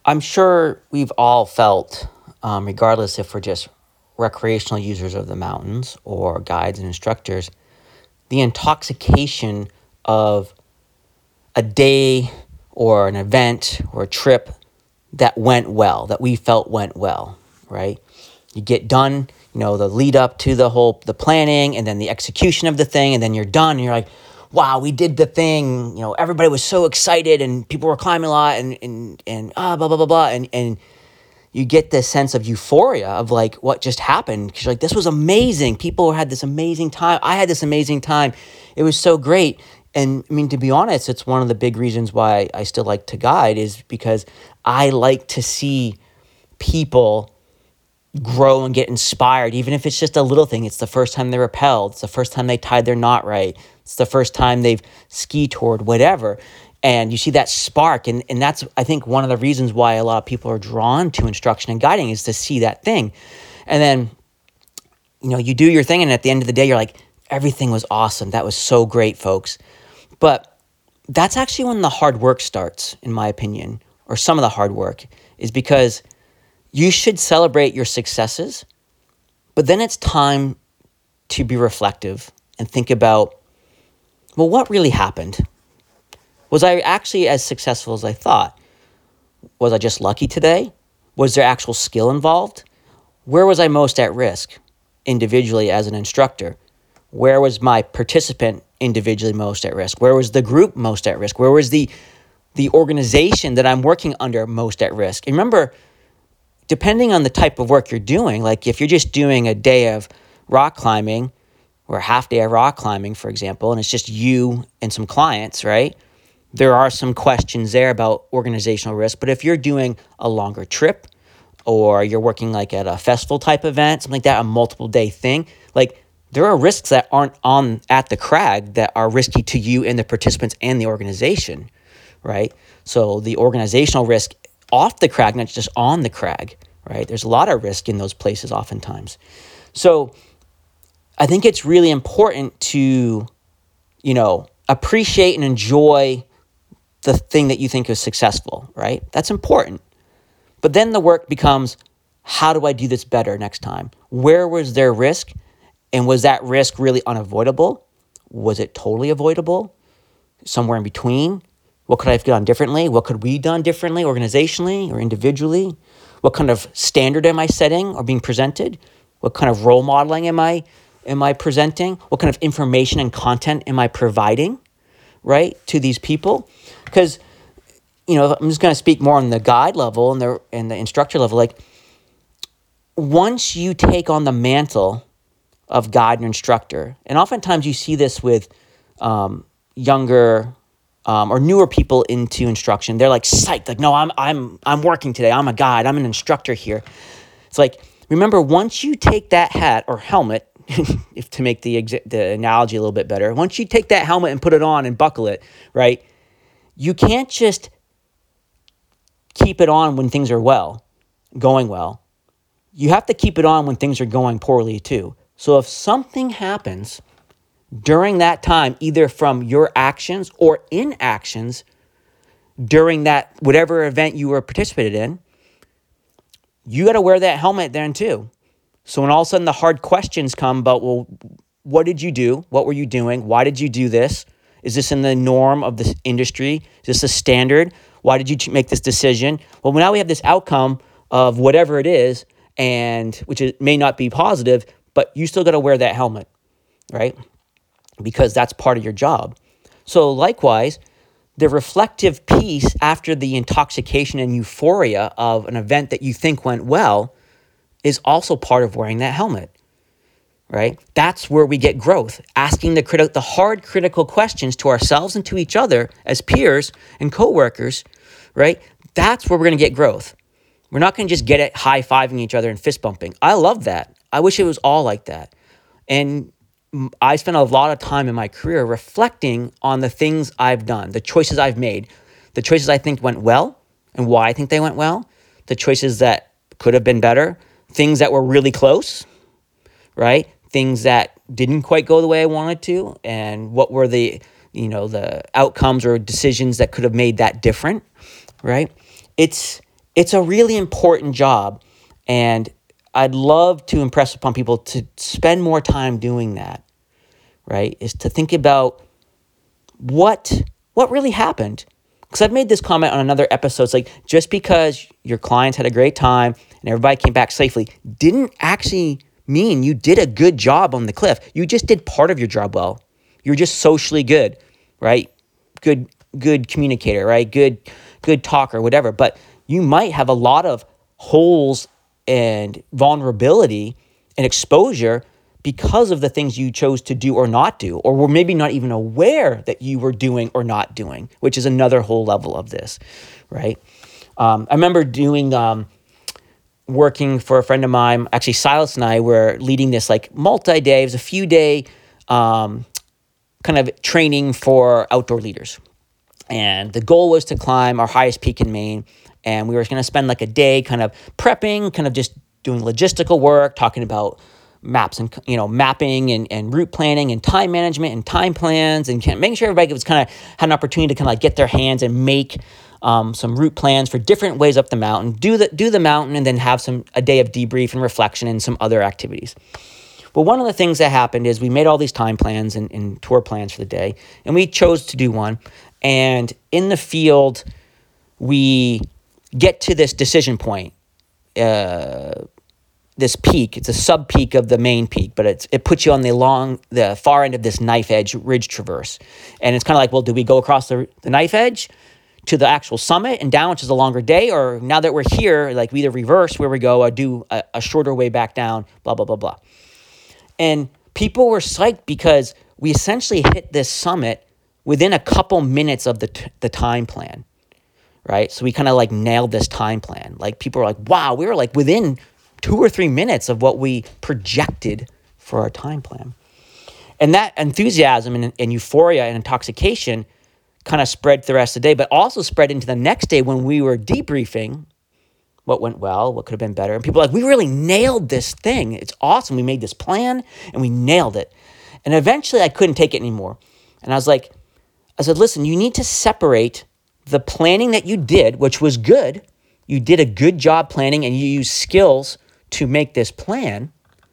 I'm sure we've all felt, regardless if we're just recreational users of the mountains or guides and instructors, the intoxication of a day or an event or a trip that went well, that we felt went well, right? You get done, the lead up to the planning and then the execution of the thing, and then you're done and you're like, wow, we did the thing. Everybody was so excited and people were climbing a lot and blah, blah, blah, blah. And you get this sense of euphoria of like what just happened. Because you're like, this was amazing. People had this amazing time. I had this amazing time. It was so great. And I mean, to be honest, it's one of the big reasons why I still like to guide is because I like to see people grow and get inspired, even if it's just a little thing. It's the first time they rappelled. It's the first time they tied their knot right. It's the first time they've ski toured, whatever. And you see that spark. And that's, I think, one of the reasons why a lot of people are drawn to instruction and guiding is to see that thing. And then, you do your thing. And at the end of the day, you're like, everything was awesome. That was so great, folks. But that's actually when the hard work starts, in my opinion, or some of the hard work, is because you should celebrate your successes, but then it's time to be reflective and think about, well, what really happened? Was I actually as successful as I thought? Was I just lucky today? Was there actual skill involved? Where was I most at risk individually as an instructor? Where was my participant individually most at risk? Where was the group most at risk? Where was the organization that I'm working under most at risk? And remember, depending on the type of work you're doing, like if you're just doing a day of rock climbing or a half day of rock climbing, for example, and it's just you and some clients, right? There are some questions there about organizational risk. But if you're doing a longer trip or you're working like at a festival type event, something like that, a multiple day thing, like there are risks that aren't on at the crag that are risky to you and the participants and the organization, right? So the organizational risk off the crag, not just on the crag, right? There's a lot of risk in those places oftentimes. So I think it's really important to, appreciate and enjoy the thing that you think is successful, right? That's important. But then the work becomes, how do I do this better next time? Where was there risk? And was that risk really unavoidable? Was it totally avoidable? Somewhere in between? What could I have done differently? What could we have done differently, organizationally or individually? What kind of standard am I setting or being presented? What kind of role modeling am I presenting? What kind of information and content am I providing, right, to these people? Because, I'm just going to speak more on the guide level and the instructor level. Like, once you take on the mantle of guide and instructor, and oftentimes you see this with younger or newer people into instruction, they're like psyched, like, no, I'm working today. I'm a guide. I'm an instructor here. It's like, remember, once you take that hat or helmet, if to make the analogy a little bit better, once you take that helmet and put it on and buckle it, right, you can't just keep it on when things are going well. You have to keep it on when things are going poorly too. So if something happens during that time, either from your actions or inactions during that whatever event you were participated in, you got to wear that helmet then too. So when all of a sudden the hard questions come about, well, what did you do? What were you doing? Why did you do this? Is this in the norm of the industry? Is this a standard? Why did you make this decision? Well, now we have this outcome of whatever it is, and which may not be positive, but you still got to wear that helmet, right? Because that's part of your job. So likewise, the reflective piece after the intoxication and euphoria of an event that you think went well is also part of wearing that helmet, right? That's where we get growth, asking the hard critical questions to ourselves and to each other as peers and coworkers, right? That's where we're going to get growth. We're not going to just get it high-fiving each other and fist bumping. I love that. I wish it was all like that. And I spent a lot of time in my career reflecting on the things I've done, the choices I've made, the choices I think went well and why I think they went well, the choices that could have been better, things that were really close, right? Things that didn't quite go the way I wanted to, and what were the outcomes or decisions that could have made that different, right? It's It's a really important job, and I'd love to impress upon people to spend more time doing that, right? Is to think about what really happened. Because I've made this comment on another episode. It's like, just because your clients had a great time and everybody came back safely didn't actually mean you did a good job on the cliff. You just did part of your job well. You're just socially good, right? Good communicator, right? Good talker, whatever. But you might have a lot of holes and vulnerability and exposure because of the things you chose to do or not do, or were maybe not even aware that you were doing or not doing, which is another whole level of this, right? I remember working for a friend of mine. Actually, Silas and I were leading this like multi-day, it was a few day kind of training for outdoor leaders. And the goal was to climb our highest peak in Maine. And we were going to spend like a day kind of prepping, kind of just doing logistical work, talking about maps and, mapping and route planning and time management and time plans, and making sure everybody was kind of had an opportunity to kind of like get their hands and make some route plans for different ways up the mountain, do the mountain, and then have a day of debrief and reflection and some other activities. But one of the things that happened is we made all these time plans and tour plans for the day, and we chose to do one. And in the field, we get to this decision point, this peak. It's a sub-peak of the main peak, but it puts you on the far end of this knife edge ridge traverse. And it's kind of like, well, do we go across the knife edge to the actual summit and down, which is a longer day? Or now that we're here, like we either reverse where we go or do a shorter way back down, blah, blah, blah, blah. And people were psyched because we essentially hit this summit within a couple minutes of the time plan, right? So we kind of like nailed this time plan. Like people were like, wow, we were like within 2 or 3 minutes of what we projected for our time plan. And that enthusiasm and euphoria and intoxication kind of spread the rest of the day, but also spread into the next day when we were debriefing what went well, what could have been better. And people were like, we really nailed this thing. It's awesome. We made this plan and we nailed it. And eventually I couldn't take it anymore. And I said, listen, you need to separate the planning that you did, which was good. You did a good job planning and you used skills to make this plan.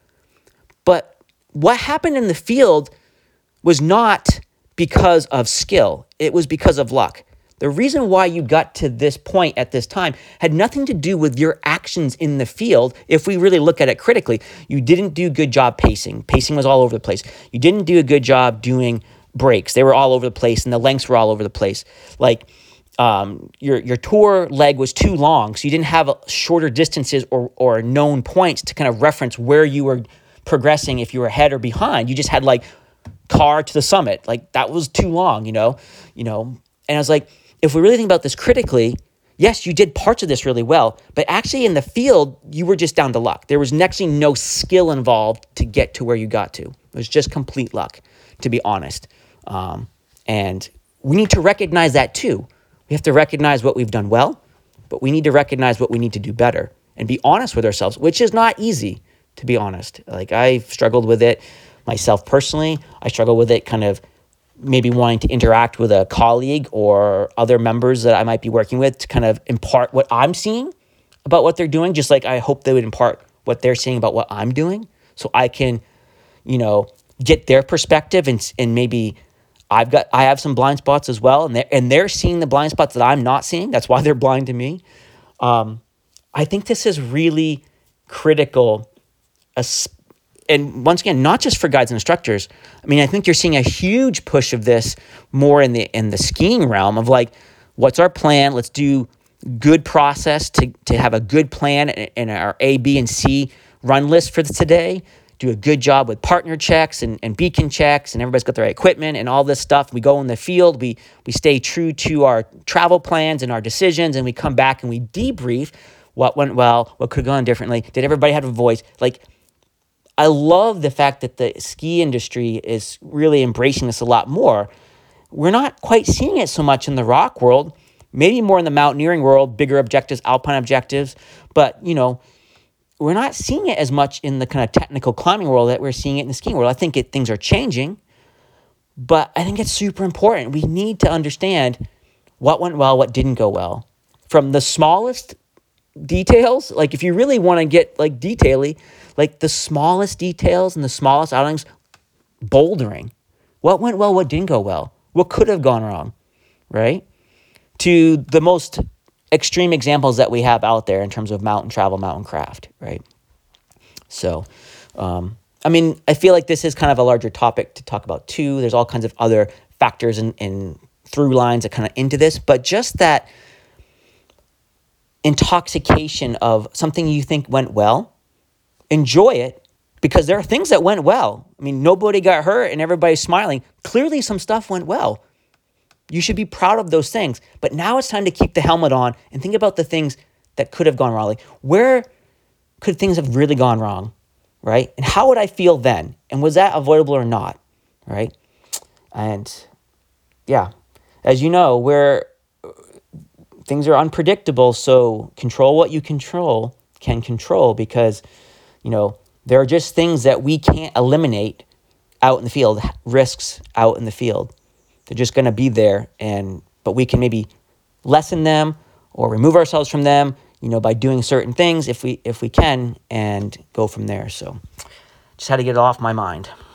But what happened in the field was not because of skill. It was because of luck. The reason why you got to this point at this time had nothing to do with your actions in the field. If we really look at it critically, you didn't do a good job pacing. Pacing was all over the place. You didn't do a good job doing breaks. They were all over the place and the lengths were all over the place. Like your tour leg was too long, so you didn't have shorter distances or known points to kind of reference where you were progressing if you were ahead or behind. You just had like car to the summit. Like that was too long, And I was like, if we really think about this critically, yes, you did parts of this really well, but actually in the field, you were just down to luck. There was actually no skill involved to get to where you got to. It was just complete luck, to be honest. And we need to recognize that too. We have to recognize what we've done well, but we need to recognize what we need to do better and be honest with ourselves, which is not easy, to be honest. Like I've struggled with it myself personally. I struggle with it kind of maybe wanting to interact with a colleague or other members that I might be working with to kind of impart what I'm seeing about what they're doing, just like I hope they would impart what they're seeing about what I'm doing so I can, get their perspective and maybe I have some blind spots as well, and they're seeing the blind spots that I'm not seeing. That's why they're blind to me. I think this is really critical, and once again, not just for guides and instructors. I mean, I think you're seeing a huge push of this more in the skiing realm of like, what's our plan? Let's do good process to have a good plan in our A, B, and C run list for today. Do a good job with partner checks and beacon checks, and everybody's got the right equipment and all this stuff. We go in the field, we stay true to our travel plans and our decisions, and we come back and we debrief what went well, what could have gone differently. Did everybody have a voice? Like, I love the fact that the ski industry is really embracing this a lot more. We're not quite seeing it so much in the rock world, maybe more in the mountaineering world, bigger objectives, alpine objectives, but, we're not seeing it as much in the kind of technical climbing world that we're seeing it in the skiing world. I think things are changing, but I think it's super important. We need to understand what went well, what didn't go well. From the smallest details, like if you really want to get like detaily, like the smallest details and the smallest outings, bouldering. What went well, what didn't go well? What could have gone wrong, right? To the most extreme examples that we have out there in terms of mountain travel, mountain craft, right? So, I feel like this is kind of a larger topic to talk about too. There's all kinds of other factors and through lines that kind of into this, but just that intoxication of something you think went well, enjoy it, because there are things that went well. I mean, nobody got hurt and everybody's smiling. Clearly some stuff went well. You should be proud of those things. But now it's time to keep the helmet on and think about the things that could have gone wrong. Like, where could things have really gone wrong, right? And how would I feel then? And was that avoidable or not, right? And yeah, as you know, things are unpredictable, so control what you can control, because, there are just things that we can't eliminate out in the field, risks out in the field. They're just going to be there, but we can maybe lessen them or remove ourselves from them, by doing certain things if we can, and go from there. So just had to get it off my mind.